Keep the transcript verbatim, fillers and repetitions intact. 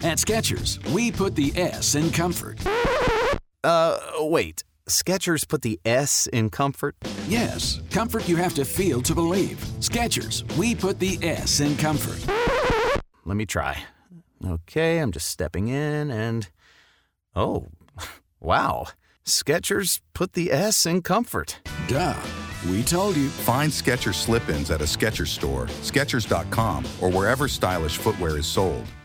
At Skechers, we put the S in comfort. Uh, wait. Skechers put the S in comfort? Yes, comfort you have to feel to believe. Skechers, we put the S in comfort. Let me try. Okay, I'm just stepping in and... Oh, wow. Skechers put the S in comfort. Duh. We told you. Find Skechers slip-ins at a Skechers store, Skechers dot com, or wherever stylish footwear is sold.